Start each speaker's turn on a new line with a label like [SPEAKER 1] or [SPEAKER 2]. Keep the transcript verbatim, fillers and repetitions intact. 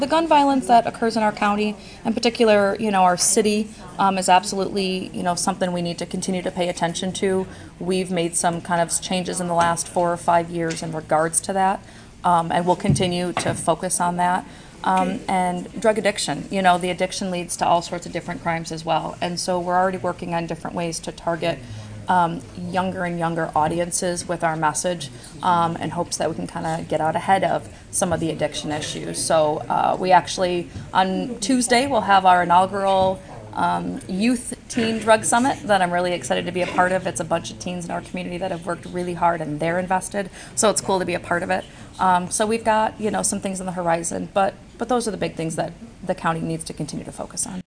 [SPEAKER 1] The gun violence that occurs in our county, in particular, you know, our city, um, is absolutely, you know, something we need to continue to pay attention to. We've made some kind of changes in the last four or five years in regards to that, um, and we'll continue to focus on that. Um, and drug addiction, you know, the addiction leads to all sorts of different crimes as well. And so we're already working on different ways to target Um, younger and younger audiences with our message, um, in hopes that we can kind of get out ahead of some of the addiction issues. So uh, we actually, on Tuesday, we'll have our inaugural um, Youth Teen Drug Summit that I'm really excited to be a part of. It's a bunch of teens in our community that have worked really hard and they're invested, so it's cool to be a part of it. Um, so we've got, you know, some things on the horizon, but, but those are the big things that the county needs to continue to focus on.